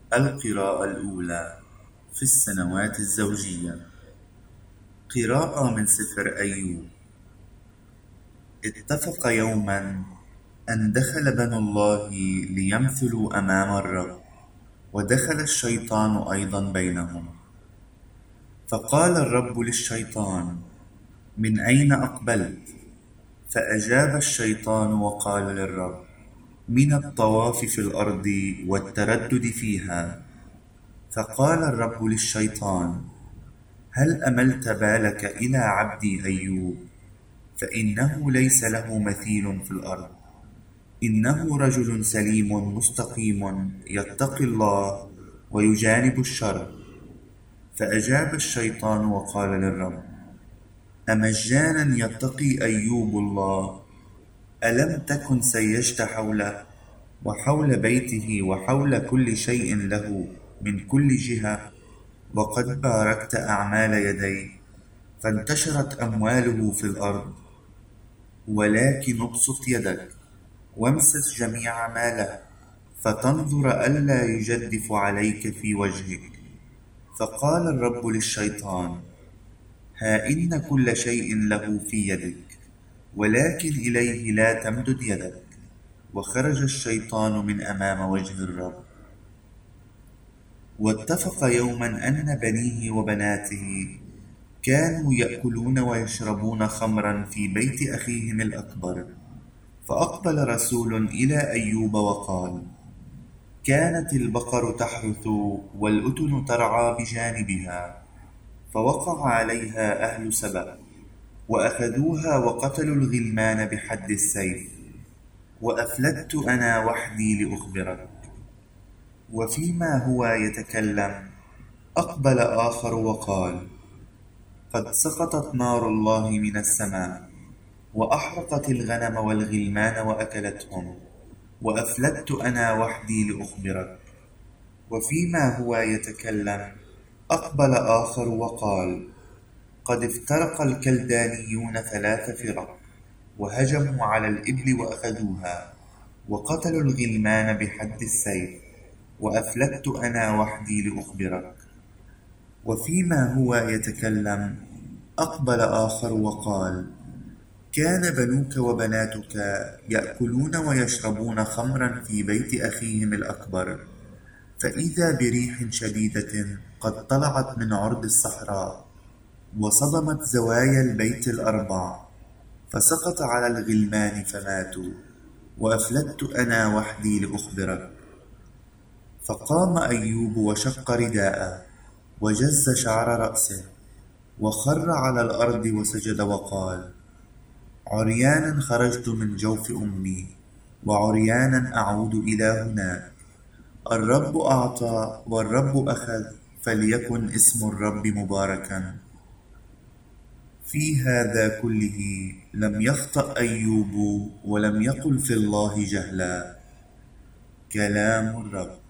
القراءة الأولى في السنوات الزوجية. قراءة من سفر أيوب. اتفق يوما أن دخل بنو الله ليمثلوا أمام الرب، ودخل الشيطان أيضا بينهم. فقال الرب للشيطان: من أين أقبلت؟ فأجاب الشيطان وقال للرب: من الطواف في الأرض والتردد فيها. فقال الرب للشيطان: هل أملت بالك إلى عبدي أيوب؟ فإنه ليس له مثيل في الأرض، إنه رجل سليم مستقيم يتقي الله ويجانب الشر. فأجاب الشيطان وقال للرب: أمجانا يتقي أيوب الله؟ ألم تكن سيجت حوله وحول بيته وحول كل شيء له من كل جهة، وقد باركت أعمال يديه فانتشرت أمواله في الأرض؟ ولكن ابسط يدك وامسس جميع ماله، فتنظر ألا يجدف عليك في وجهك. فقال الرب للشيطان: ها إن كل شيء له في يدك، ولكن إليه لا تمدد يدك. وخرج الشيطان من أمام وجه الرب. واتفق يوما أن بنيه وبناته كانوا يأكلون ويشربون خمرا في بيت أخيهم الأكبر. فأقبل رسول إلى أيوب وقال: كانت البقر تحرث والأتن ترعى بجانبها، فوقع عليها أهل سبأ وأخذوها وقتلوا الغلمان بحد السيف، وأفلتت أنا وحدي لأخبرك. وفيما هو يتكلم أقبل آخر وقال: قد سقطت نار الله من السماء وأحرقت الغنم والغلمان وأكلتهم، وأفلتت أنا وحدي لأخبرك. وفيما هو يتكلم أقبل آخر وقال: قد افترق الكلدانيون 3 فرق، وهجموا على الإبل وأخذوها، وقتلوا الغلمان بحد السيف، وأفلتت أنا وحدي لأخبرك. وفيما هو يتكلم أقبل آخر وقال: كان بنوك وبناتك يأكلون ويشربون خمرا في بيت أخيهم الأكبر، فإذا بريح شديدة قد طلعت من عرض الصحراء وصدمت زوايا البيت ال4، فسقط على الغلمان فماتوا، وأفلتت أنا وحدي لأخبرك. فقام أيوب وشق رداءه وجز شعر رأسه وخر على الأرض وسجد وقال: عريانا خرجت من جوف أمي، وعريانا أعود إلى هناك. الرب أعطى والرب أخذ، فليكن اسم الرب مباركا. في هذا كله لم يخطأ أيوب ولم يقل في الله جهلا. كلام الرب.